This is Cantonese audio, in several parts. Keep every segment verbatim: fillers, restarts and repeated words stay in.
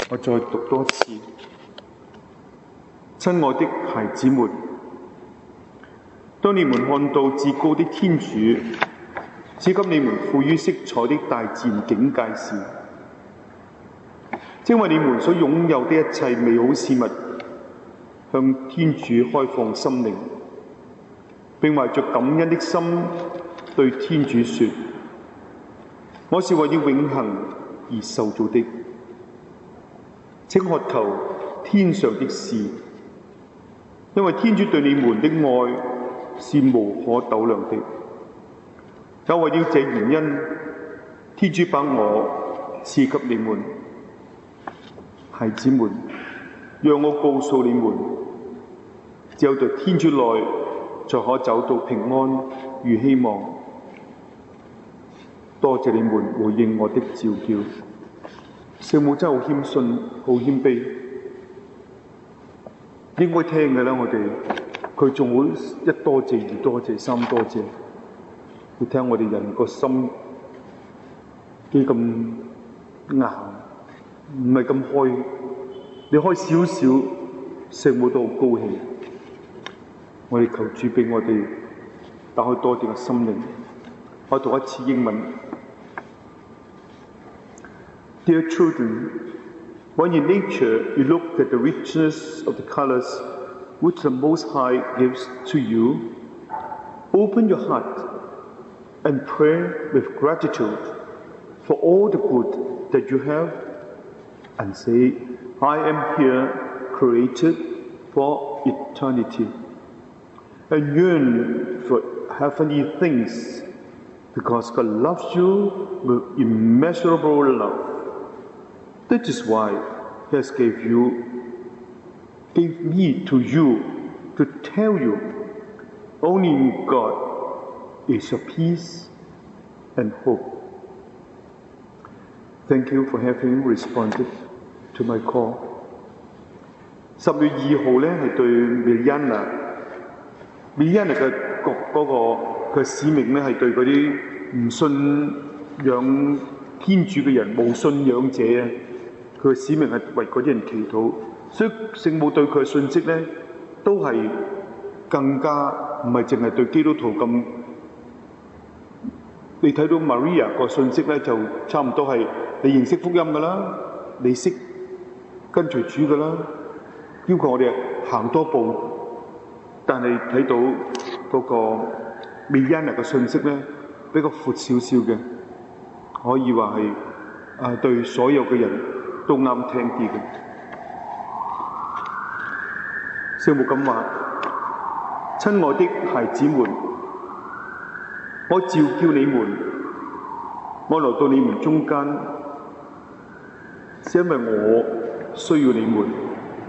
我再讀多一次。親愛的孩子們，當你們看到至高的天主賜給你們富於色彩的大自然境界時，正為你們所擁有的一切美好事物向天主開放心靈，並懷着感恩的心對天主說：我是為了永恆而受造的，請渴求天上的事，因為天主對你們的愛是無可斗量的。就為了這原因，天主把我賜給你們。孩子們，讓我告訴你們，只有在天主內才可找到平安與希望。多謝你們回應我的召叫。聖母真係好謙遜，好謙卑，應該聽嘅啦。我哋佢仲會一多謝二多謝三多謝。你聽我哋人個心幾咁硬，唔係咁開。你開少少，聖母都好高興。我哋求主俾我哋打開多啲嘅心靈。我讀一次英文。Dear children, when in nature you look at the richness of the colors which the Most High gives to you, open your heart and pray with gratitude for all the good that you have, and say, I am here created for eternity, and yearn for heavenly things, because God loves you with immeasurable love. That is why He has gave you, gave me to you to tell you, only in God is your peace and hope. Thank you for having responded to my call. 十月二號咧係對 Miliana，Miliana 嘅嗰嗰個嘅使命咧係對嗰啲唔信仰天主嘅人、無信仰者啊，佢嘅使命係為嗰啲人祈禱。所以聖母對佢嘅信息咧都係更加唔係淨係對基督徒咁。你睇到 Maria 個信息咧，就差唔多係你認識福音噶啦，你識跟隨主噶啦，要求我哋行多步。但係睇到嗰個 Miliana 嘅信息咧，比較闊少少嘅，可以話係啊對所有嘅人都啱聽啲嘅。聖母咁話：親愛的孩子們，我召叫你們，我來到你們中間，是因為我需要你們。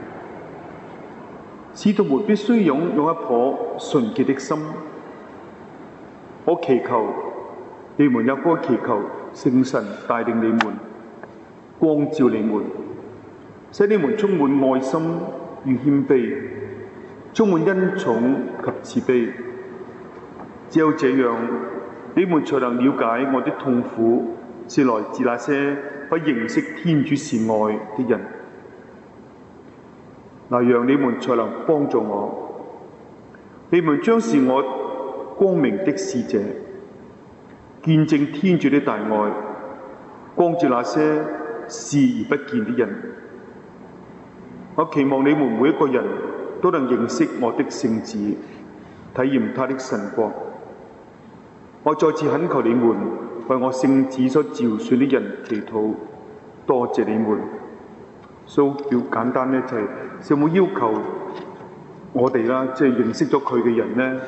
使徒們必須擁有一顆純潔的心。我祈求你們也該祈求聖神帶領你們，光照你們，使你們充滿愛心與謙卑，充滿恩寵及慈悲。只有這樣，你們才能了解我的痛苦是來自那些不認識天主是愛的人，那樣你們才能幫助我。你們將是我光明的使者，見證天主的大愛，光照那些視而不見的人。我期望你們每一個人都能認識我的聖子，體驗他的神國。我再次懇求你們為我聖子所召選的人祈禱，多謝你們。所以表簡單咧，就係聖母要求我哋啦，即係認識咗佢嘅人咧，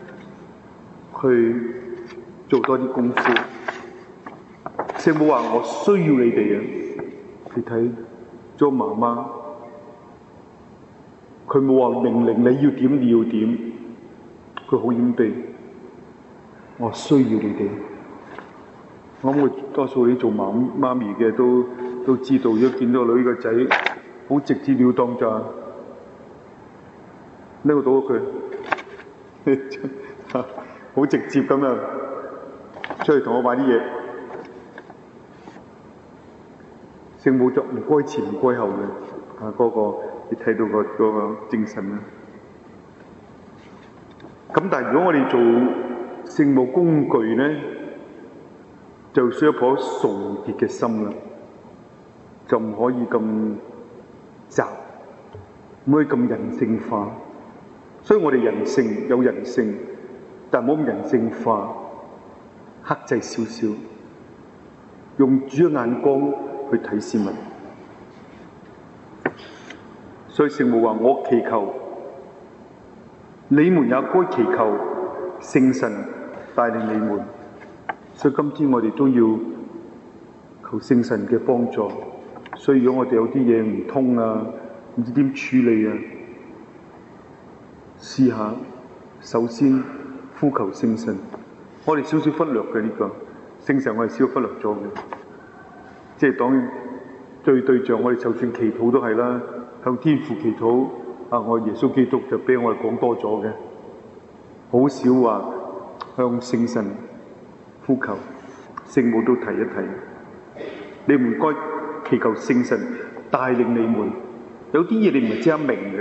去做多啲功夫。聖母話：我需要你哋啊！你睇做媽媽，佢冇話命令你要點你要點，佢好謙卑。我需要你哋。我諗多數你做媽媽咪嘅都都知道，如果見到個女個仔好直截了當咋，呢個到佢好直接咁樣出去同我買啲嘢。聖聖母就唔該前唔該後嘅，啊嗰、那個你睇到個嗰、那個精神啦。咁但係如果我哋做聖母工具咧，就需要一顆崇潔嘅心啦，就唔可以咁雜，唔可以咁人性化。所以我哋人性有人性，但唔好咁人性化，克制少少，用主嘅眼光去睇事物。所以聖母話：我祈求你們也該祈求聖神帶領你們。所以今天我哋都要求聖神嘅幫助。所以如果我哋有啲嘢唔通啊，唔知點處理啊，試下首先呼求聖神。我哋少少忽略嘅呢、這個聖神，我哋少少忽略咗嘅。即係當對對象，我哋就算祈禱都係啦，向天父祈禱啊，我耶穌基督就俾我哋講多咗嘅，好少話向聖神呼求。聖母都提一提，你唔該祈求聖神帶領你們。有啲嘢你唔係即刻明嘅，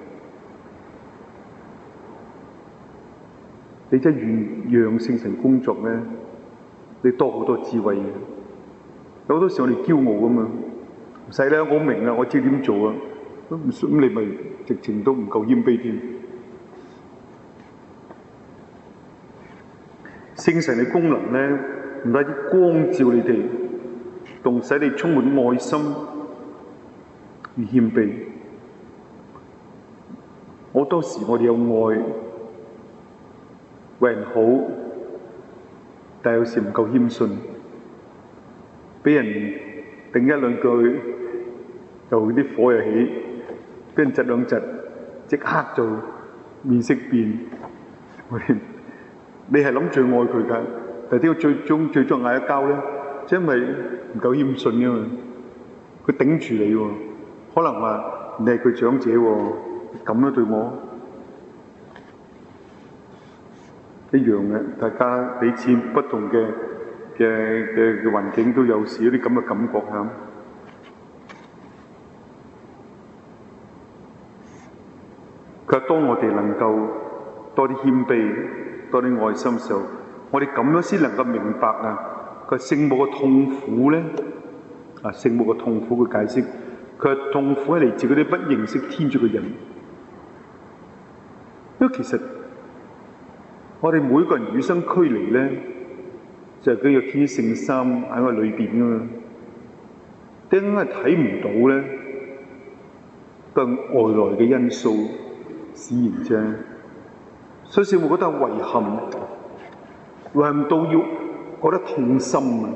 你真係願讓聖神工作咧，你多好多智慧嘅。有好多時我哋驕傲啊嘛，唔使啦，我明啦，我知點做啊，咁你咪直情都唔夠謙卑添。聖神嘅功能咧，唔單止光照你哋，仲使你充滿愛心與謙卑。好多時我哋有愛，為人好，但有時唔夠謙遜，俾人頂一兩句，就啲火又起，俾人窒兩窒，即刻就面色變。你係諗住愛佢㗎，但係點解最終最終嗌一交咧？因為唔夠謙遜㗎嘛，佢頂住你喎，可能話你係佢長者喎，咁樣對我一樣嘅，大家彼此不同嘅嘅嘅嘅環境都有時有啲咁嘅感覺嚇。佢話：當我哋能夠多啲謙卑、多啲愛心嘅時候，我哋咁樣先能夠明白啊！佢聖母嘅痛苦咧，啊聖母嘅痛苦嘅解釋，佢話痛苦係嚟自嗰啲不認識天主嘅人。因為其實我哋每個人與生俱嚟咧，就係佢有天主聖三喺我裏邊噶嘛，點解睇唔到咧？都係外來嘅因素使然啫。所以聖母覺得遺憾，遺憾到要覺得痛心啊！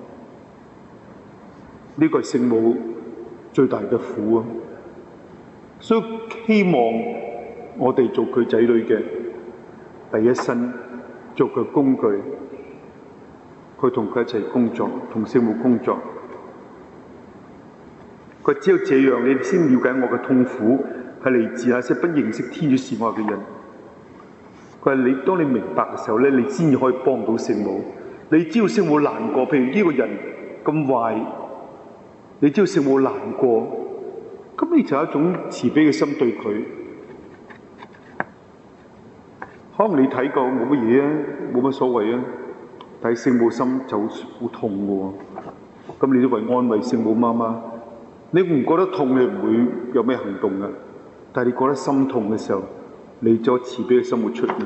呢個係聖母最大嘅苦啊！所以希望我哋做佢仔女嘅第一身，做佢工具，佢同佢一齊工作，同聖母工作。佢只有這樣，你先了解我嘅痛苦係嚟自那些不認識天主是愛嘅人。佢話你當你明白嘅時候咧，你先至可以幫到聖母。你知道聖母難過，譬如呢個人咁壞，你知道聖母難過，咁你就有一種慈悲嘅心對佢。可能你睇過冇乜嘢啊，冇乜所謂啊，但係聖母心就好痛嘅喎。咁你都為安慰聖母媽媽，你唔覺得痛，你唔會有咩行動嘅。但係你覺得心痛嘅時候，你咗慈悲嘅心會出現。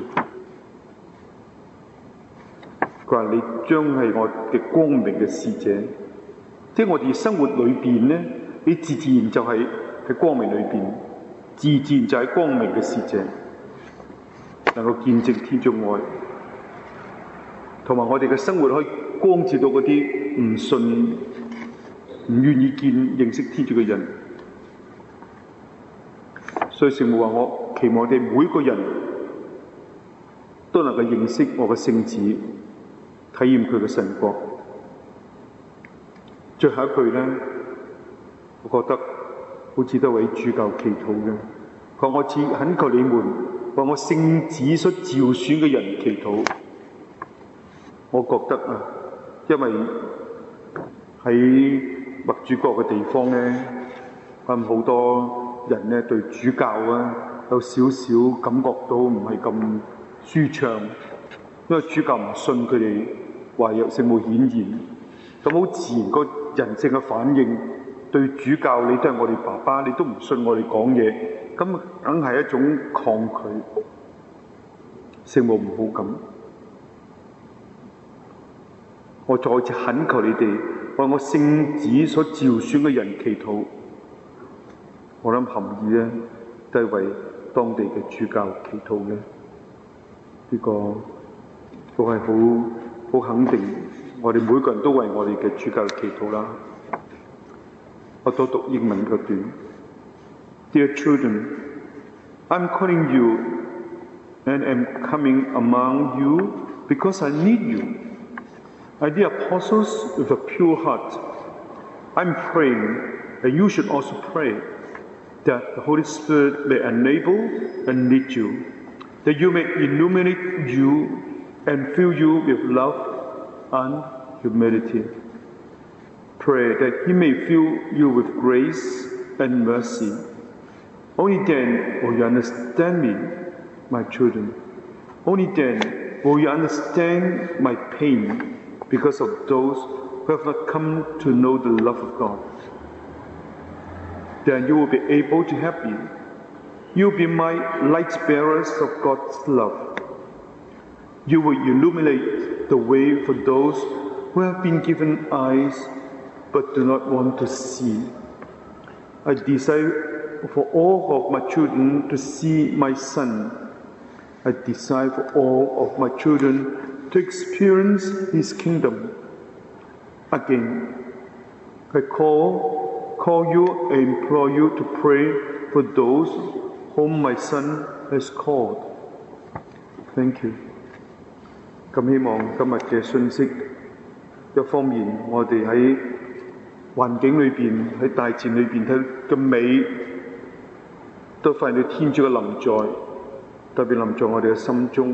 佢話你將係我嘅光明嘅使者，即係我哋生活裏邊咧，你自自然就係喺光明裏邊，自自然就係光明嘅使者，能夠見證天主愛，同埋我哋嘅生活可以光照到嗰啲唔信、唔願意見認識天主嘅人。所以聖母話：我期望我哋每個人都能夠認識我嘅聖子，體驗佢嘅神國。最後一句咧，我覺得好似都為主教祈禱嘅。佢話：我只懇求你們為我聖子所召選嘅人祈禱。我覺得啊，因為喺默主國嘅地方咧，咁好多人咧對主教啊有少少感覺到唔係咁舒暢，因為主教唔信佢哋話有聖母顯現，咁好自然個人性嘅反應對主教，你都係我哋爸爸，你都唔信我哋講嘢，咁梗係一種抗拒。聖母唔好咁，我再次懇求你哋為我聖子所召選嘅人祈禱。我諗含義咧都係為當地嘅主教祈禱嘅，呢、這個都係好好肯定，我哋每個人都為我哋嘅主教祈禱啦。我多讀英文嗰段。Dear children, I'm calling you and am coming among you because I need you. My dear apostles with a pure heart, I'm praying that you should also pray, that the Holy Spirit may enable and lead you, that you may illuminate you and fill you with love and humility. Pray that He may fill you with grace and mercy. Only then will you understand me, my children. Only then will you understand my pain because of those who have not come to know the love of God. Then you will be able to help me. You will be my light bearers of God's love. You will illuminate the way for those who have been given eyes but do not want to see. I desire for all of my children to see my Son. I desire for all of my children to experience His kingdom. Again, I call, call you and implore you to pray for those whom my Son has called. Thank you. 咁希望今日嘅信息，一方面我哋喺環境裏邊，喺大自然裏邊睇嘅美，都發現到天主嘅臨在，特別臨在我哋嘅心中。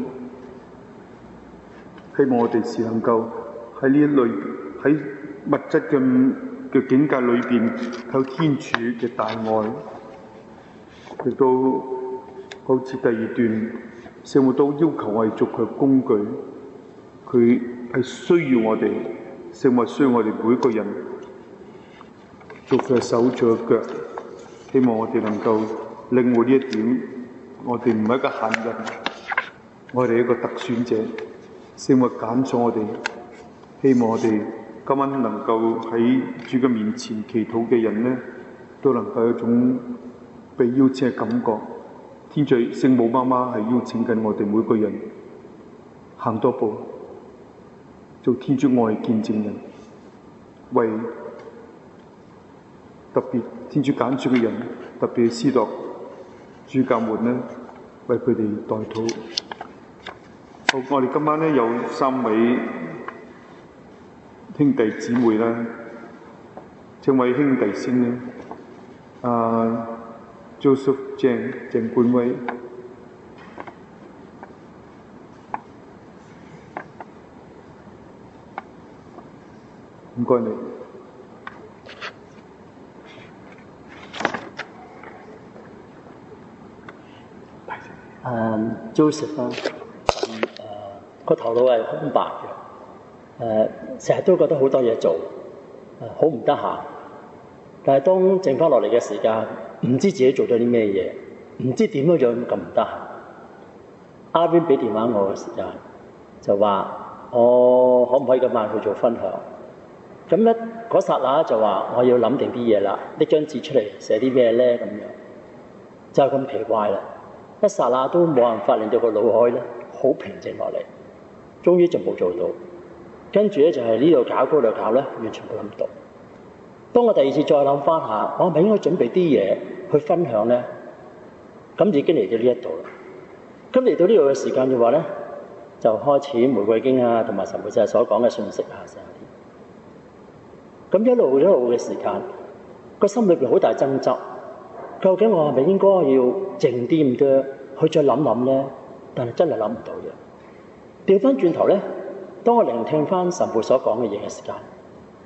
希望我哋是能夠喺呢一類喺物質嘅嘅境界裏邊，有天主嘅大愛，亦都好似第二段聖母都要求我哋做佢嘅工具，佢係需要我哋，聖母需要我哋每一個人做佢嘅手做嘅腳。希望我哋能夠領會呢一點，我哋唔係一個閒人，我哋係一個特選者。聖母揀咗我哋，希望我哋今晚能夠喺主嘅面前祈禱嘅人呢，都能夠有一種被邀請嘅感覺。天主聖母媽媽係邀請緊我哋每個人行多步，做天主愛見證人，為特別天主揀選嘅人，特別係司鐸主教們呢，為佢哋代禱。好，我哋今晚呢有三位兄弟姊妹啦，請位兄弟先啦。啊 ，Joseph 鄭鄭冠威，唔該你。 誒 Joseph 啦，誒個頭腦係空白嘅，誒成日都覺得好多嘢做，誒好唔得閒。但係當剩翻落嚟嘅時間，唔知自己做咗啲咩嘢，唔知點樣樣咁唔得閒。阿邊俾電話我嘅時間，就話我可唔可以今晚去做分享？咁咧嗰剎那就話我要諗定啲嘢啦，搦張紙出嚟寫啲咩咧咁樣，就係咁奇怪啦。一剎那都冇辦法令到個腦海咧好平靜落嚟，終於就冇做到。跟住咧就係呢度搞嗰度搞咧，完全冇諗到。當我第二次再諗翻下，我係咪應該準備啲嘢去分享咧？咁已經嚟到呢一度啦。咁嚟到呢度嘅時間嘅話咧，就開始玫瑰經啊，同埋神父就係所講嘅信息啊，成啲。咁一路一路嘅時間，個心裏邊好大爭執。究竟我係咪應該要靜啲咁多去再諗諗咧？但係真係諗唔到嘅。調翻轉頭咧，當我聆聽翻神父所講嘅嘢嘅時間，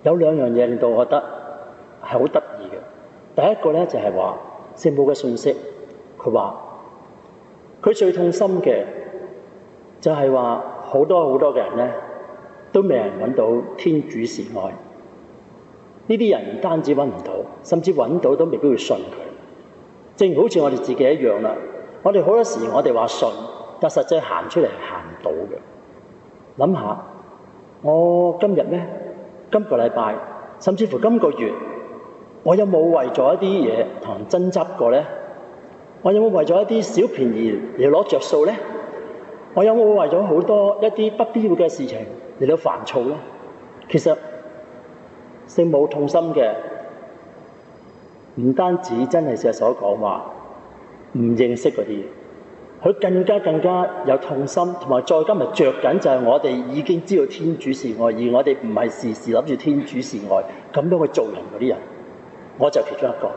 有兩樣嘢令到我覺得係好得意嘅。第一個咧就係話聖母嘅信息，佢話佢最痛心嘅就係話好多好多嘅人咧都未人揾到天主是愛。呢啲人唔單止揾唔到，甚至揾到都未必會信佢。正如好似我哋自己一樣啦，我哋好多時我哋話信，但實際行出嚟行唔到嘅。諗下，我今日咧，今個禮拜，甚至乎今個月，我有冇為咗一啲嘢同人爭執過咧？我有冇為咗一啲小便宜嚟攞着數咧？我有冇為咗好多一啲不必要嘅事情嚟到煩躁咧？其實聖母痛心嘅唔單止真係成日所講話唔認識嗰啲嘢，佢更加更加有痛心，同埋再今日着緊就係我哋已經知道天主是愛，而我哋唔係時時諗住天主是愛咁樣去做人嗰啲人，我就其中一個。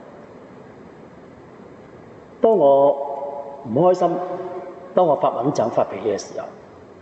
當我唔開心，當我發敏疹發脾氣嘅時候，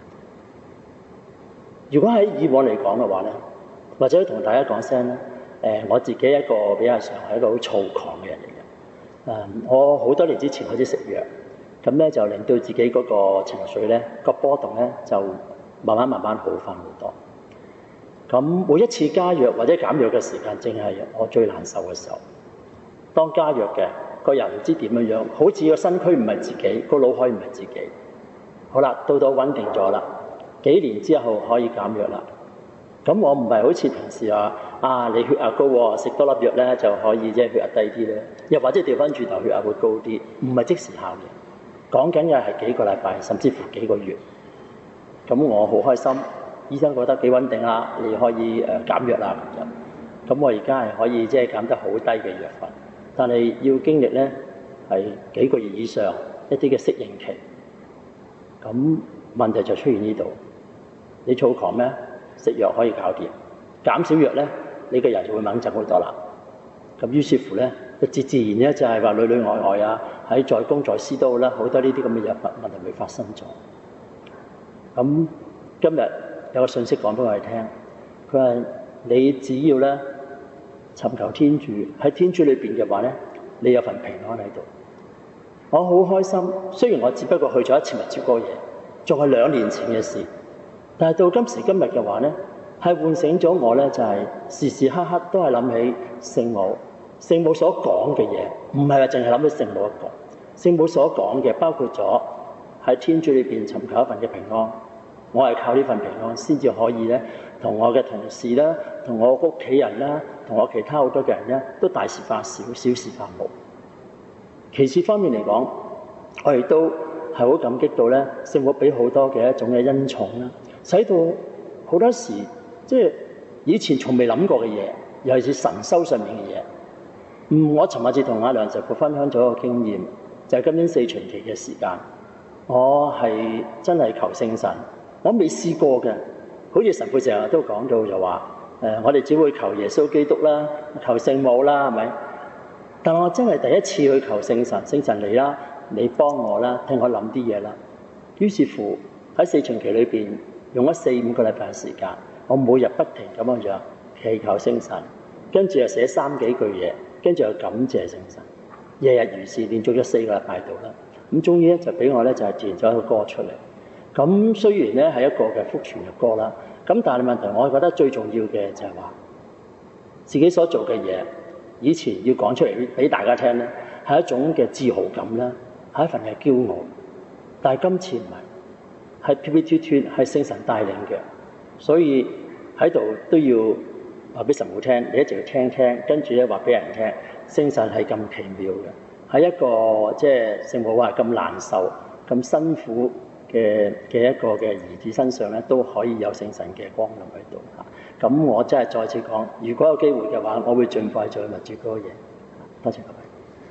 如果喺以往嚟講嘅話咧，或者同大家講聲咧，誒我自己一個比較上係一個好躁狂嘅人嚟嘅。誒我好多年之前開始食藥，咁咧就令到自己嗰個情緒咧個波動咧就慢慢慢慢好翻好多。咁每一次加藥或者減藥嘅時間，正係我最難受嘅時候。當加藥嘅個人唔知點樣樣，好似個身軀唔係自己，個腦海唔係自己。好啦，到到穩定咗啦，幾年之後可以減藥啦。咁我唔係好似平時話啊，你血壓高喎，食多粒藥咧就可以即係血壓低啲咧，又或者調翻轉頭血壓會高啲，唔係即時效嘅。講緊嘅係幾個禮拜，甚至乎幾個月。咁我好開心，醫生覺得幾穩定啦，你可以誒、呃、減藥啦咁樣。咁我而家係可以即係減得好低嘅藥份，但係要經歷咧係幾個月以上一啲嘅適應期。咁問題就出現呢度，你躁狂咩？食藥可以搞掂，減少藥咧，你個人就會猛震好多啦。咁於是乎咧，自自然咧就係話裏裏外外啊，喺在公在私都好啦，好多呢啲咁嘅嘢問題會發生咗。咁今日有個信息講俾我哋聽，佢話你只要咧尋求天主，喺天主裏邊嘅話咧，你有份平安喺度。我好開心，雖然我只不過去咗一次蜜椒哥嘢，仲係兩年前嘅事。但係到今時今日嘅話咧，係喚醒咗我咧，就係、是、時時刻刻都係諗起聖母，聖母所講嘅嘢，唔係話淨係諗起聖母一個。聖母所講嘅包括咗喺天主裏邊尋求一份嘅平安，我係靠呢份平安先至可以咧，同我嘅同事啦，同我屋企人啦，同我其他好多嘅人咧，都大事化小，小事化無。其次方面嚟講，我亦都係好感激到咧，聖母俾好多嘅一種嘅恩寵啦。使到好多時，即係以前從未諗過嘅嘢，尤其是神修上面嘅嘢。嗯，我尋日至同阿梁神父分享咗一個經驗，就係、是、今年四旬期嘅時間，我係真係求聖神，我未試過嘅。好似神父成日都講到就話，誒、呃，我哋只會求耶穌基督啦，求聖母啦，係咪？但我真係第一次去求聖神，聖神嚟啦，你幫我啦，聽我諗啲嘢啦。於是乎喺四旬期裏邊，用咗四五個禮拜嘅時間，我每日不停咁樣樣祈求聖神，跟住又寫三幾句嘢，跟住又感謝聖神，日日如是，連續咗四個禮拜度啦。咁終於咧就俾我咧就係填咗一個歌出嚟。咁雖然咧係一個嘅福傳嘅歌啦，咁但係問題，我覺得最重要嘅就係話自己所做嘅嘢，以前要講出嚟俾大家聽咧，係一種嘅自豪感啦，係一份嘅驕傲。但係今次唔係。係撇撇脱脱，係聖神帶領嘅，所以喺度都要話俾神父聽，你一直要聽聽，跟住咧話俾人聽，聖神係咁奇妙嘅，喺一個即係聖母話咁難受、咁辛苦嘅嘅一個嘅兒子身上咧，都可以有聖神嘅光臨喺度嚇。咁我真係再次講，如果有機會嘅話，我會盡快再密住嗰個嘢。多謝各位。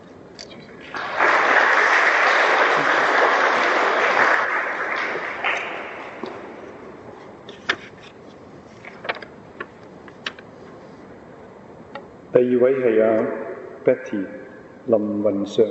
第二位係阿 Betty 林雲上。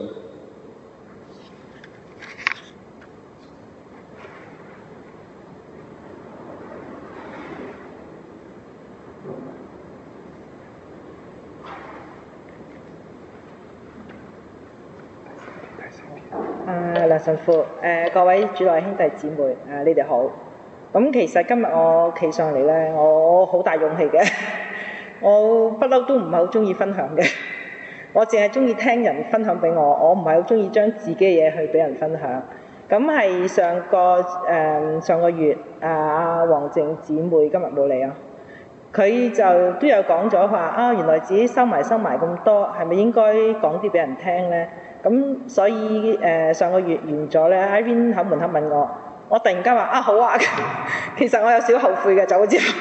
神父，誒、呃、各位主內兄弟姊妹，誒、呃、你哋好。咁其實今日我企上嚟咧，我好大勇氣嘅，我不嬲都唔係好中意分享嘅，我淨係中意聽人分享俾我，我唔係好中意將自己嘅嘢去俾人分享。咁係上個誒、呃、上個月，阿黃靜姊妹今日冇嚟啊，佢就都有講咗話啊，原來自己收埋收埋咁多，係咪應該講啲俾人聽咧？咁所以誒、呃、上個月完咗咧，喺邊口門口問我，我突然間話啊好啊，其實我有少後悔嘅走咗之後，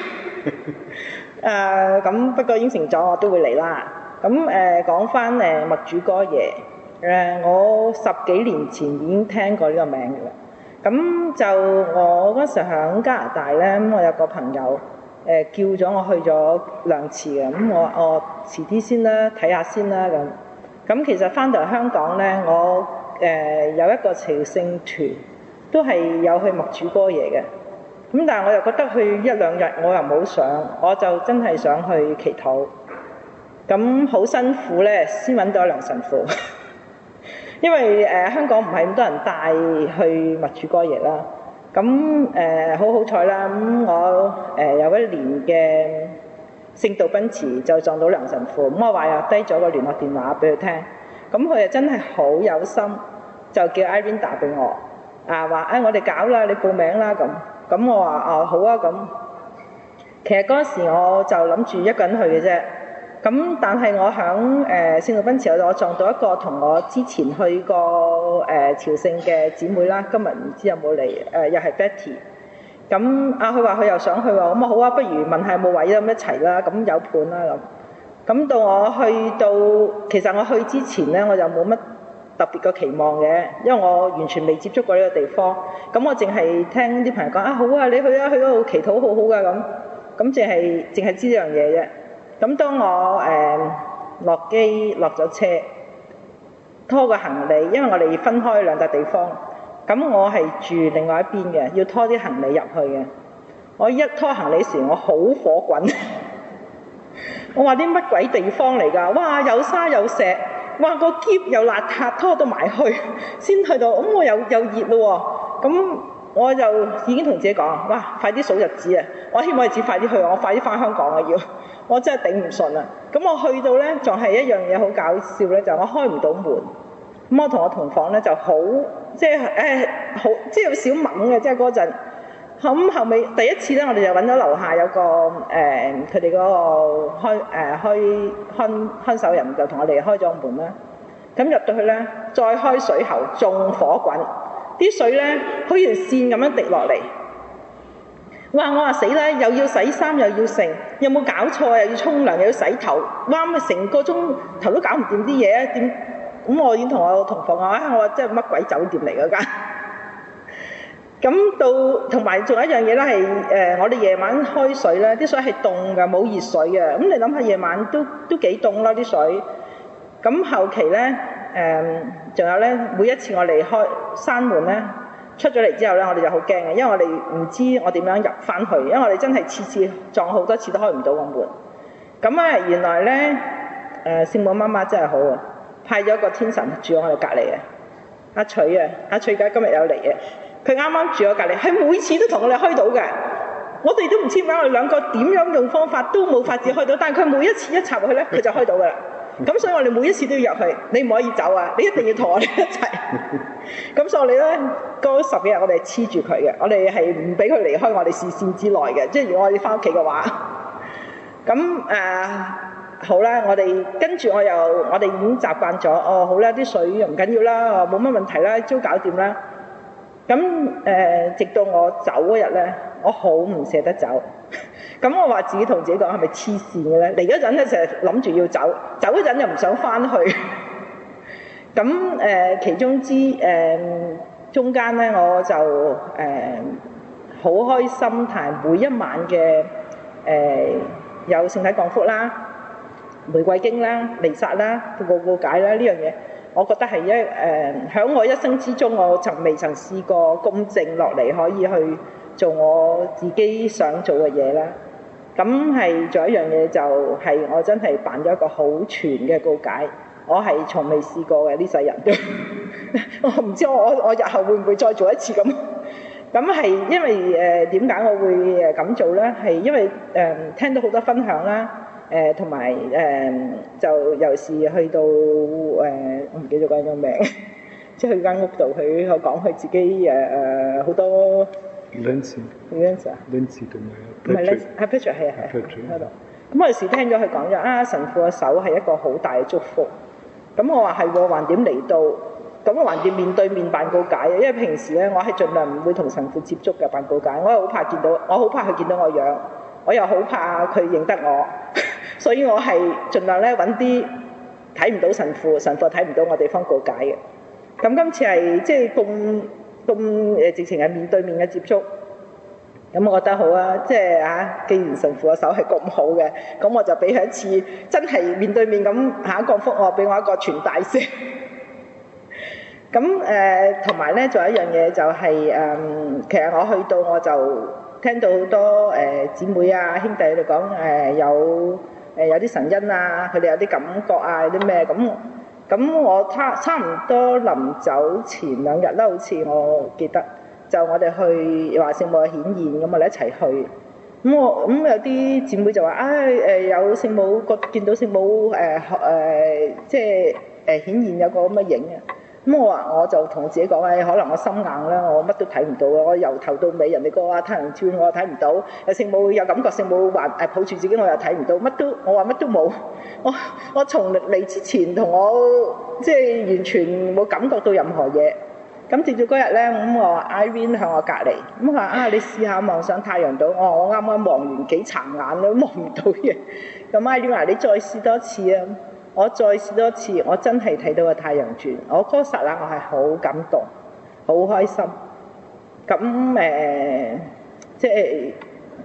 誒咁不過應承咗我都會嚟啦。咁誒講翻誒默主哥爺，誒、呃、我十幾年前已經聽過呢個名嘅啦。咁就我嗰時喺加拿大咧，咁我有個朋友誒、呃、叫咗我去咗兩次嘅，咁我我遲啲先啦，睇下先啦咁。咁其實翻到嚟香港咧，我誒、呃、有一個朝聖團，都係有去默主哥爺嘅。咁但係我又覺得去一兩日我又冇上，我就真係想去祈禱。咁好辛苦咧，先揾到梁神父，因為誒、呃、香港唔係咁多人帶去默主哥爺啦。咁誒、呃、好好彩啦，咁我誒、呃、有一年嘅聖道賓池就撞到梁神父，咁我話又低咗個聯絡電話俾佢聽，咁佢又真係好有心，就叫 Irene 打俾我，啊話誒、哎、我哋搞啦，你報名啦咁，咁我話啊好啊咁。其實嗰時我就諗住一個人去嘅啫，咁但係我響誒聖道賓池我撞到一個同我之前去過誒、呃、朝聖嘅姊妹啦，今日唔知有冇嚟，誒、呃、又係 Betty。咁啊，佢話佢又想去喎，咁啊好啊，不如問下有冇位咁一齊啦，咁有伴啦咁。咁到我去到，其實我去之前咧，我就冇乜特別嘅期望嘅，因為我完全未接觸過呢個地方。咁我淨係聽啲朋友講啊，好啊，你去啊，去嗰度祈禱好好噶咁。咁淨係淨係知呢樣嘢啫。咁當我誒落機落咗車，拖個行李，因為我哋分開兩笪地方。咁我係住另外一邊嘅，要拖啲行李入去嘅。我一拖行李時，我好火滾。我話啲乜鬼地方嚟㗎？哇，有沙有石，哇個篋又邋遢，拖到埋去先去到。咁我又又熱咯喎，咁我就已經同自己講：哇，快啲數日子啊！我希望日子快啲去，我快啲返香港啊！要，我真係頂唔順啊！咁我去到咧，仲係一樣嘢好搞笑咧，就係、我開唔到門。咁我同我同房咧就好，即係誒好，即係有少猛嘅，即係嗰陣。咁後尾第一次咧，我哋就揾咗樓下有個誒，佢哋嗰個開誒、呃、開看看守人就同我哋開咗門啦。咁入到去咧，再開水喉，仲火滾，啲水咧好似線咁樣滴落嚟。哇！我話死啦，又要洗衫又要剩，有冇搞錯？又要沖涼又要洗頭，哇！咪成個鐘頭都搞唔掂啲嘢啊？點？咁我已經同我同房講啊，我話即係乜鬼酒店嚟嗰間？咁到同埋仲有一樣嘢咧，係誒我哋夜晚開水咧，啲水係凍㗎，冇熱水嘅。咁你諗下夜晚都都幾凍啦啲水。咁後期咧誒，仲有咧每一次我哋開閂門咧，出咗嚟之後咧，我哋就好驚嘅，因為我哋唔知我點樣入翻去，因為我哋真係次次撞好多次都開唔到個門。咁啊原來咧誒聖母媽媽真係好啊！派咗個天神住我哋隔離嘅，阿翠啊，阿翠家今日有嚟嘅，佢啱啱住我隔離，係每次都同我哋開到嘅。我哋都唔知點解我哋兩個點樣用方法都冇法子開到，但係佢每一次一插入去咧，佢就開到噶啦。咁所以我哋每一次都要入去，你唔可以走啊！你一定要同我哋一齊。咁所以我哋咧嗰十幾日我哋係黐住佢嘅，我哋係唔俾佢離開我哋視線之內嘅。即係如果我哋翻屋企嘅話，咁誒。呃好啦，我哋跟住我又，我哋已經習慣咗。哦，好啦，啲水唔緊要啦，冇乜問題啦，朝搞掂啦。咁誒、呃，直到我走嗰日咧，我好唔捨得走。咁我話自己同自己講，係咪黐線嘅咧？嚟嗰陣咧，成日諗住要走，走嗰陣又唔想翻去。咁誒、呃，其中之誒、呃、中間咧，我就誒好、呃、開心，彈每一晚嘅誒、呃、有聖體降福啦。玫瑰經啦、彌撒啦、告告解啦，呢樣嘢，我覺得係一誒，喺、呃、我一生之中，我就未曾試過咁靜落嚟，可以去做我自己想做嘅嘢啦。咁係仲有一樣嘢，就係我真係辦咗一個好全嘅告解，我係從未試過嘅呢世人都。 我唔知我我我日後會唔會再做一次咁。咁係因為誒點解我會誒咁做咧？係因為誒、呃、聽到好多分享啦，誒同埋誒就尤其是去到誒、呃、我唔記得咗個名，即係去間屋度佢佢講佢自己誒誒好多。Lindsay，Lindsay 啊 ，Lindsay 同埋唔係 Lindsay，係 Patrick 係啊係喺度。咁我有時聽咗佢講咗啊，神父嘅手係一個好大嘅祝福。咁我話係喎，橫掂嚟到，咁我橫掂面對面辦告解，因為平時咧我係盡量唔會同神父接觸嘅辦告解，我係好怕見到，我好怕佢見到我樣，我又好怕佢認得我，所以我係盡量咧揾啲睇唔到神父，神父睇唔到我地方告解嘅。咁今次係即係咁。咁誒直情係面對面嘅接觸，咁我覺得好啊！即係啊，既然神父嘅手係咁好嘅，咁我就俾佢一次真係面對面咁嚇降福我，俾我一個傳大聲。咁誒同埋咧，仲有一樣嘢就係、是、誒、嗯，其實我去到我就聽到好多誒姊、呃、妹啊兄弟佢哋講誒有誒、呃、有啲神恩啊，佢哋有啲感覺啊，有啲咩咁。咁我差差唔多臨走前兩日啦，好似我記得，就我哋去話聖母嘅顯現，咁我哋一齊去。咁我咁有啲姊妹就話：唉誒有聖母個見到聖母誒誒、呃，即係誒顯現有個咁嘅影啊！咁我話我就同自己講誒，可能我心硬啦，我乜都睇唔到啊！我由頭到尾人哋個啊太陽照我又睇唔到，有聖母有感覺，聖母還誒抱住自己我又睇唔到，乜都我話乜都冇。我我從嚟之前同我即係完全冇感覺到任何嘢。咁直到嗰日咧，咁我話 Irene 向我隔離，咁佢話啊你試下望上太陽島，我話我啱啱望完幾殘眼都望唔到嘢。咁 Irene 話你再試多次啊！我再試多次，我真係睇到個太陽轉。我嗰剎那我係好感動，好開心。咁誒、呃，即係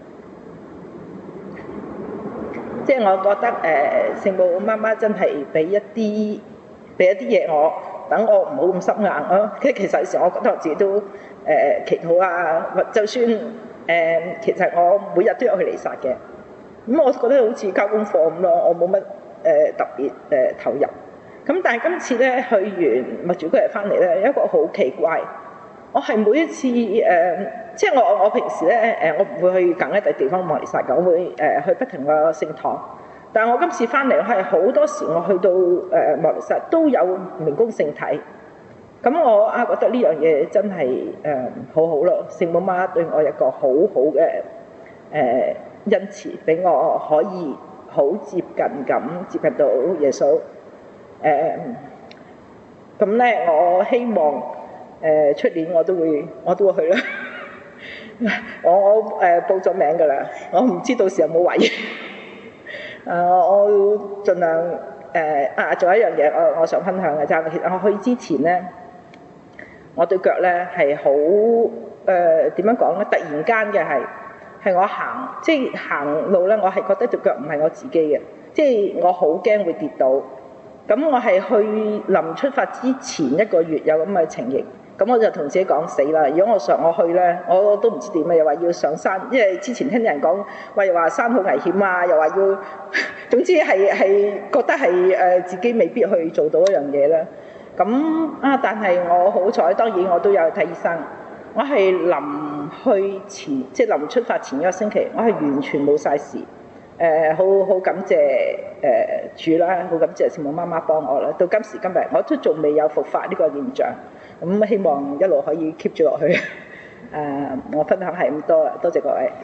即係我覺得誒、呃，聖母媽媽真係俾一啲俾一啲嘢我，等我唔好咁心硬咯。即係其實有時我覺得我自己都誒、呃、祈禱啊，就算誒、呃，其實我每日都有去彌撒嘅。咁我覺得好似交功課咁咯，我冇乜。誒、呃、特別誒、呃、投入，咁但係今次咧去完默主嗰日翻嚟咧，有一個好奇怪，我係每一次誒、呃，即係我我平時咧誒、呃，我唔會去揀一笪地方望彌撒嘅，我會誒、呃、去不停個聖堂。但係我今次翻嚟，我係好多時我去到誒望彌撒都有明供聖體，咁我啊覺得呢樣嘢真係誒、呃、好好咯，聖母媽對我有一個好好嘅誒恩慈，俾我可以。好接近咁接近到耶穌，誒咁咧，我希望誒出、呃、年我都會我都會去啦。我我誒、呃、報咗名㗎啦，我唔知到時有冇位。誒、呃、我盡量誒、呃、啊，仲有一樣嘢我我想分享嘅就係，其實我去之前咧，我對腳咧係好誒點樣講咧？突然間嘅係。係我行，即係行路咧，我係覺得隻腳唔係我自己嘅，即係我好驚會跌倒。咁我係去臨出發之前一個月有咁嘅情形，咁我就同自己講死啦！如果我上我去咧，我都唔知點啊，又話要上山，因為之前聽啲人講話又話山好危險啊，又話要，總之係係覺得係誒、呃、自己未必去做到一樣嘢啦。咁啊，但係我好彩，當然我都有睇醫生。我係臨去前，即係臨出發前一個星期，我係完全冇晒事。誒、呃，好好感謝誒、呃、主啦，好感謝聖母媽媽幫我啦。到今時今日，我都仲未有復發呢個現象。咁、嗯、希望一路可以 keep 住落去。誒、呃，我分享係咁多啦，多謝各位。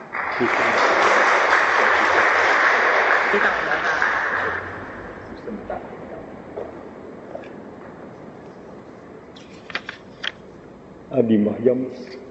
阿念華音，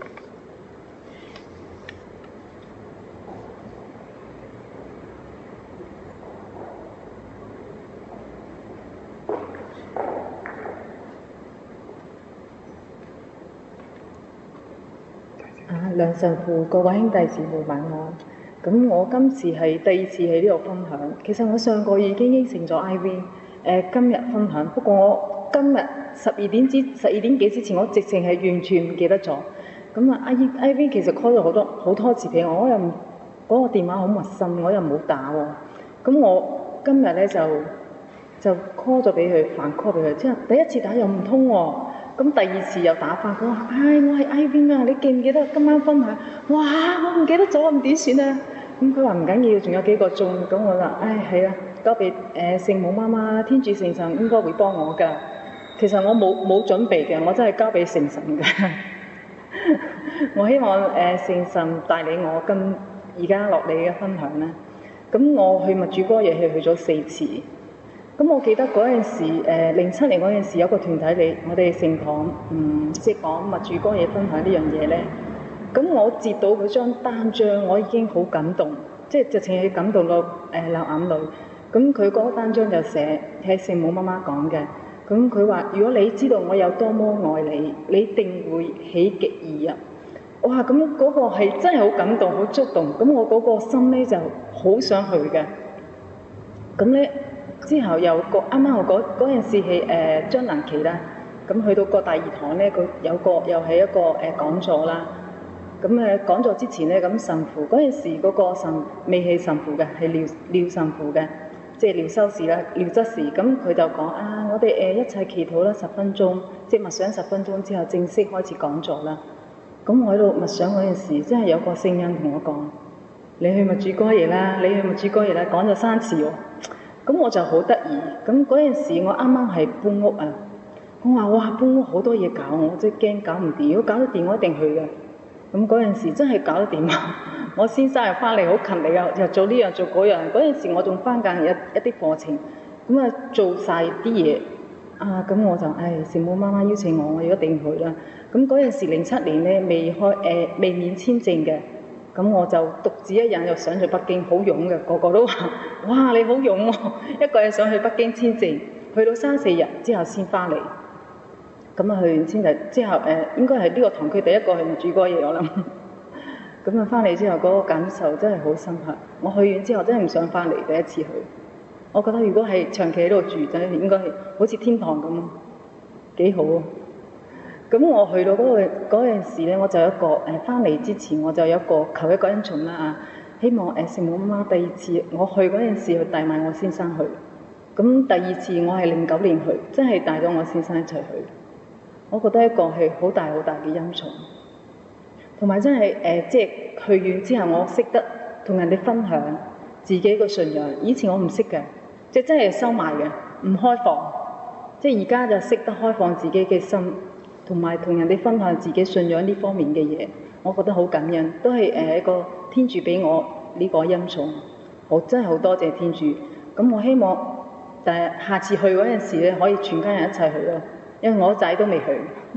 啊，梁神父，各位兄弟姊妹晚安。咁我今次係第二次喺呢度分享。其實我上個月已經應承咗 Ivy，誒今日分享。不過我今日十二點之十二點幾之前，我直情係完全唔記得咗。咁啊，Ivy 其實 call 咗好多好多次俾我，我又嗰、嗰個電話好陌生，我又冇打喎。咁我今日咧就就 call 咗俾佢，反 call 俾佢。之後第一次打又唔通喎，咁第二次又打翻，佢話：唉，我係 I V 啊，你記唔記得今晚分享？哇，我唔記得咗，咁點算啊？咁佢話唔緊要，仲有幾個鐘。咁我話：唉，係啊，交俾誒聖母媽媽，天主聖神應該會幫我㗎。其實我冇冇準備嘅，我真係交俾聖神嘅。我希望誒聖神帶領我跟而家落嚟嘅分享啦。咁我去默主哥耶係去咗四次。咁我記得嗰陣時，誒零七年嗰陣時有個團體嚟我哋聖堂，嗯，即係講默主哥耶分享呢樣嘢咧。咁我接到嗰張單張，我已經好感動，即係直情係感動到誒流眼淚。咁佢嗰單張就寫係聖母媽媽講嘅。咁佢話：如果你知道我有多麼愛你，你一定會喜極而入。哇！咁嗰個係真係好感動，好觸動。咁我嗰個心咧就好想去嘅。咁咧之後又個啱啱我嗰嗰陣時係誒將臨期啦。咁去到個第二堂咧，佢有個又係一個誒、呃、講座啦。咁誒講座之前咧，咁神父嗰陣時嗰個神未係神父嘅，係廖廖神父嘅。即係廖修士啦，廖執事，咁佢就講啊，我哋誒一齊祈禱啦，十分鐘，即係默想十分鐘之後正式開始講座啦。咁我喺度默想嗰陣時，真係有個聲音同我講：你去默主哥耶啦，你去默主哥耶啦，講咗三次喎。咁我就好得意。咁嗰陣時我啱啱係搬屋啊，我話哇搬屋好多嘢搞，我真係驚搞唔掂。如果搞得掂，我一定去嘅。咁嗰陣時真係搞得掂啊！我先生又翻嚟好勤力啊，又做呢樣做嗰樣。嗰陣時我仲翻緊一一啲課程，咁啊做晒啲嘢啊，咁我就唉，聖母媽媽邀請我，我要一定去啦。咁嗰陣時零七年咧未開誒、呃、未免簽證嘅，咁我就獨自一人又上去北京，好勇嘅，個個都話：哇你好勇喎、啊！一個人上去北京簽證，去到三四日之後先翻嚟。咁啊去完先就之後誒、呃，應該係呢個堂區第一個去默主哥耶我諗。咁啊翻嚟之後嗰、那個感受真係好深刻。我去完之後真係唔想翻嚟，第一次去。我覺得如果係長期喺度住，真係應該係好似天堂咁，幾好啊！咁我去到嗰、那個嗰陣時咧，我就有一個誒翻嚟之前我就有一個求一個恩寵啦啊！希望誒聖母媽媽第二次我去嗰陣時去帶埋我先生去。咁第二次我係零九年去，真係帶咗我先生一齊去。我覺得一個係好大好大嘅恩寵，同埋真係誒、呃，即係去完之後，我識得同人哋分享自己個信仰。以前我唔識嘅，即係真係收埋嘅，唔開放。即係而家就識得開放自己嘅心，同埋同人哋分享自己信仰呢方面嘅嘢。我覺得好感恩，都係誒一個天主俾我呢個恩寵。我真係好多謝天主。咁我希望，但係下次去嗰陣時咧，可以全家人一齊去咯。因為我仔都未去，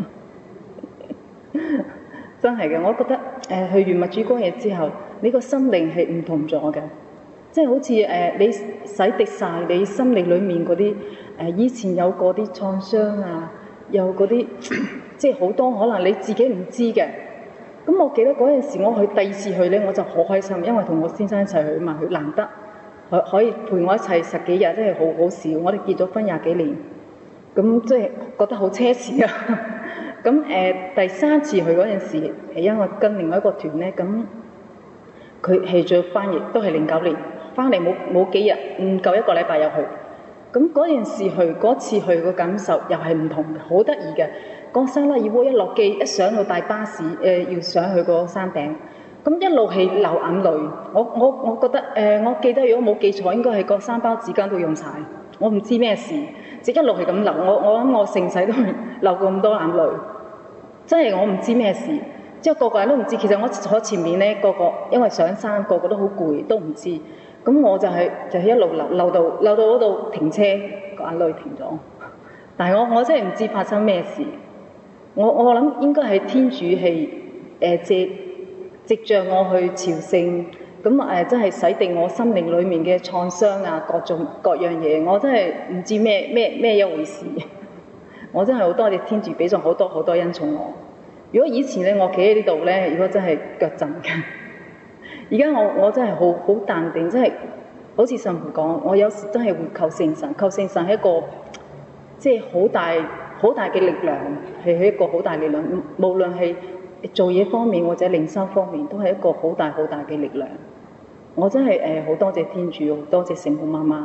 真係嘅。我覺得誒、呃、去完默主哥耶之後，你個心靈係唔同咗嘅，即係好似誒、呃、你洗滌晒你心靈裡面嗰啲誒以前有過啲創傷啊，有嗰啲即係好多可能你自己唔知嘅。咁我記得嗰陣時我去第二次去咧，我就好開心，因為同我先生一齊去嘛，佢難得可可以陪我一齊十幾日，真係好好笑。我哋結咗婚廿幾年。咁即係覺得好奢侈啊！咁誒、呃、第三次去嗰陣時，係因為跟另外一個團咧，咁佢係做翻譯，都係零九年翻嚟冇冇幾日，唔夠一個禮拜又去。咁嗰陣時去嗰次去個感受又係唔同嘅，好得意嘅。個沙拉熱窩一落機，一上到大巴士，誒、呃、要上去個山頂，咁一路係流眼淚。我我我覺得誒、呃，我記得如果冇記錯，應該係個三包紙巾都用晒。我唔知咩事。即一路係咁流，我我諗我成世都係流過咁多眼淚，真係我唔知咩事，即係個個人都唔知。其實我坐前面咧，個個因為上山，個個都好攰，都唔知。咁我就係、是、就係、是、一路流流到流到嗰度停車，個眼淚停咗。但係我我真係唔知發生咩事。我我諗應該係天主係誒藉藉著我去朝聖。咁誒、呃、真係洗滌我心靈裡面嘅創傷啊，各種各樣嘢，我真係唔知咩咩咩一回事。我真係好多謝天主俾咗好多好多恩寵我。如果以前咧，我企喺呢度咧，如果真係腳震嘅。而家我我真係好好淡定，真係好似神父講，我有時真係會求聖神，求聖神係一個即係好大好大嘅力量，係一個好大力量，無論係做嘢方面或者靈修方面，都係一個好大好大嘅力量。我真係誒好多謝天主，好多謝聖母媽媽，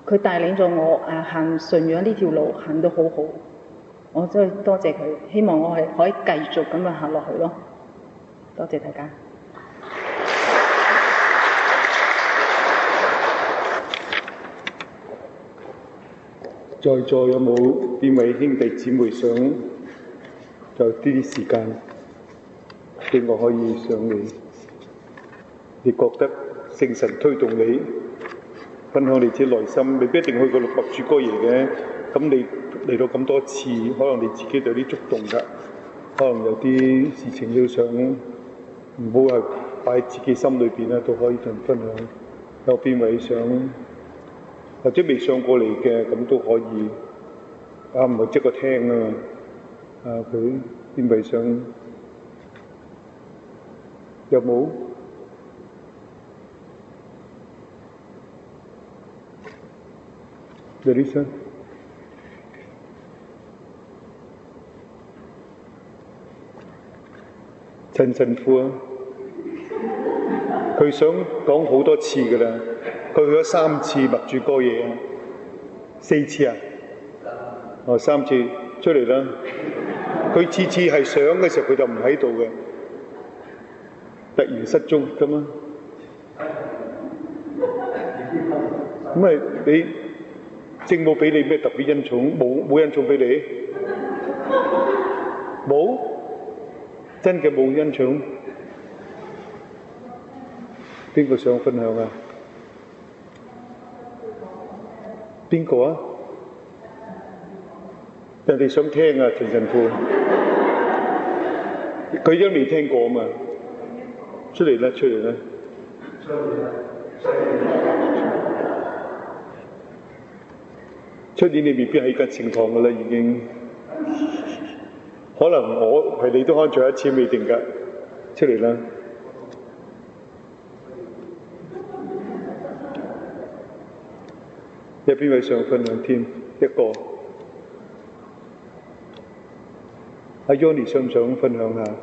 佢帶領咗我誒行信仰呢條路行得好好，我真係多謝佢，希望我係可以繼續咁樣行落去咯。多謝大家。 在座有冇邊位兄弟姊妹想就呢啲時間俾我可以上嚟？你覺得聖神推動你分享你自己內心，未必一定去過六默主哥爺嘅。咁你嚟到咁多次，可能你自己就有啲觸動㗎，可能有啲事情要想唔好係擺喺自己心裏邊咧，都可以同分享。有邊位想？或者未上過嚟嘅，咁都可以。啊，唔係即刻聽啊！啊，佢邊位想？有冇？有啲想？陳神父啊，佢想講好多次㗎啦。佢去咗三次默主哥爺啊，四次啊，哦三次出嚟啦。佢次次係上嘅時候，佢就唔喺度嘅，突然失蹤咁啊。咁咪你聖母俾你咩特別恩寵？冇冇恩寵俾你？冇，真嘅冇恩寵。邊個想分享啊？邊個啊？人哋想聽啊，陳神父，佢都未聽過啊嘛，出嚟啦，出嚟啦！出年你未必喺間聖堂噶啦，已經，可能我係你都看咗一次未定噶，出嚟啦！有邊位想分享添？一個，阿 Yoni 想唔想分享下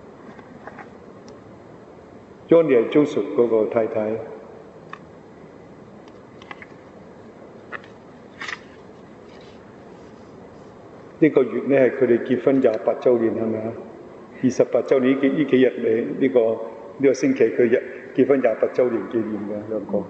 ？Yoni 係 Joseph 嗰個太太。呢個月咧係佢哋結婚廿八週年係咪啊？二十八週年呢幾呢幾日嚟呢個呢、呢個星期佢日結婚廿八週年紀念嘅兩個。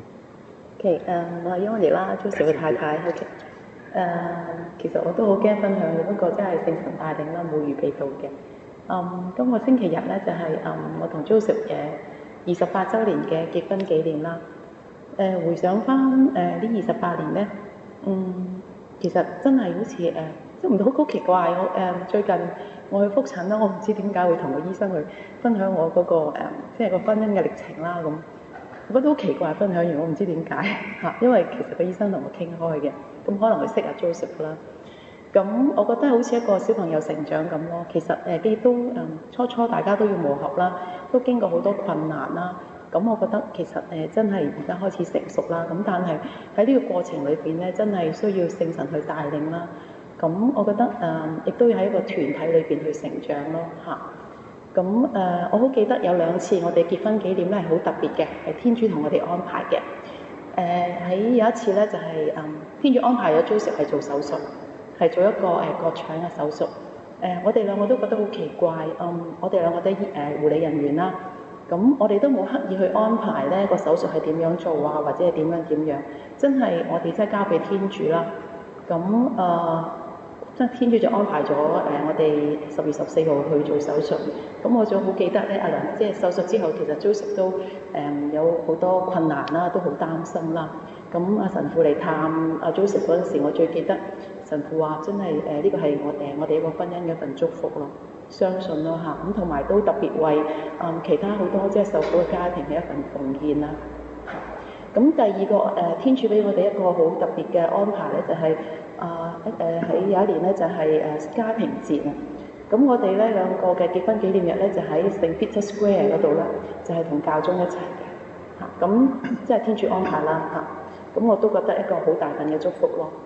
OK， 誒，我係 Yoni 啦 ，Joseph 嘅太太。OK， 誒，其實我都好驚分享嘅，不過真係聖神帶領啦，冇預備到嘅。嗯，今個星期日咧就係、是、嗯我同 Joseph 嘅二十八週年嘅結婚紀念啦。誒、呃，回想翻誒呢二十八年咧，嗯，其實真係好似誒，即係唔到好奇怪。我誒、呃、最近我去覆診啦，我唔知點解會同個醫生去分享我嗰、那個、呃、即係個婚姻嘅歷程啦咁。我覺得好奇怪，分享完我唔知點解嚇，因為其實個醫生同我傾開嘅，咁可能佢識阿 Joseph 啦。咁我覺得好似一個小朋友成長咁咯。其實誒，既都誒初初大家都要磨合啦，都經過好多困難啦。咁我覺得其實誒真係而家開始成熟啦。咁但係喺呢個過程裏邊咧，真係需要聖神去帶領啦。咁我覺得誒，亦都要喺一個團體裏邊去成長咯嚇。咁誒、呃，我好記得有兩次我哋結婚紀念咧係好特別嘅，係天主同我哋安排嘅。誒、呃、喺有一次咧就係、是、誒、嗯、天主安排咗 Joseph 係做手術，係做一個誒割腸嘅手術。誒、呃、我哋兩個都覺得好奇怪，嗯，我哋兩個都誒、呃、護理人員啦，咁我哋都冇刻意去安排咧個手術係點樣做啊，或者係點樣點樣，真係我哋真係交俾天主啦。咁誒。即係天主就安排咗誒、呃，我哋十月十四號去做手術。咁我仲好記得咧，阿梁即係手術之後，其實 Joseph 都誒、呃、有好多困難啦，都好擔心啦。咁阿神父嚟探阿 Joseph 嗰陣時，我最記得神父話：真係誒呢個係我誒我哋一個婚姻嘅一份祝福咯，相信咯嚇。咁同埋都特別為誒、呃、其他好多即係受苦嘅家庭嘅一份奉獻啦。咁第二個誒、呃、天主俾我哋一個好特別嘅安排咧，就係、是。啊誒喺有一年咧就係誒家庭節啊，咁我哋咧兩個嘅結婚紀念日咧就喺聖 Peter Square 嗰度啦，就係同教宗一齊嘅嚇，咁即係天主安排啦嚇，咁我都覺得一個好大份嘅祝福咯。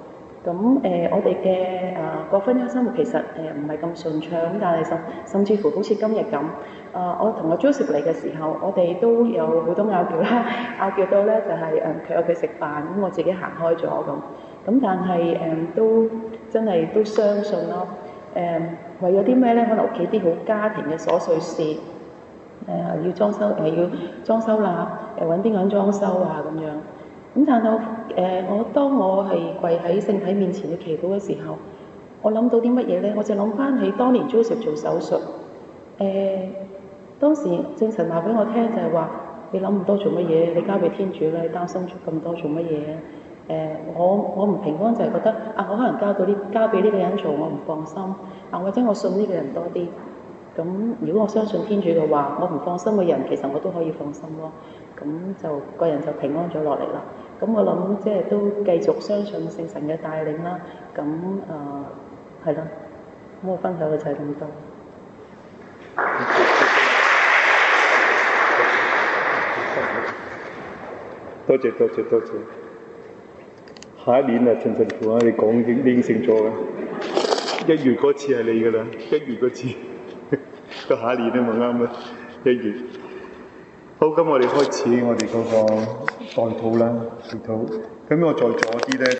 咁誒、呃，我哋嘅誒個婚姻生活其實誒唔係咁順暢，咁但係甚甚至乎好似今日咁，誒、呃、我同阿 Joseph 嚟嘅時候，我哋都有好多拗撬啦，拗撬到咧就係誒佢有佢食飯，咁我自己行開咗咁，咁但係誒、呃、都真係都相信咯，誒、呃、為咗啲咩咧？可能屋企啲好家庭嘅瑣碎事，誒、呃、要裝修誒、呃、要裝修啦，誒揾邊個人裝修啊咁樣。咁但係我誒、呃、我當我係跪喺聖體面前去祈禱嘅時候，我諗到啲乜嘢咧？我就諗翻起當年 Joseph 做手術，誒、呃、當時正神話俾我聽就係話：你諗咁多做乜嘢？你交俾天主啦，你擔心咗咁多做乜嘢啊？誒、呃、我我唔平安就係覺得啊，我可能交到呢交俾呢個人做，我唔放心啊，或者我信呢個人多啲。咁如果我相信天主嘅話，我唔放心嘅人其實我都可以放心咯。咁就個人就平安咗落嚟啦。咁我諗即係都繼續相信聖神嘅帶領啦。咁誒係咯，咁我分享嘅就係咁多。 多謝多謝多謝。下一年啊，陳神父啊，你講已經應承咗嘅，一月嗰次係你㗎啦，一月嗰次，到下一年啊嘛啱啦，一月。好，咁我哋開始我哋嗰個代禱啦，祈禱。咁我再左啲咧。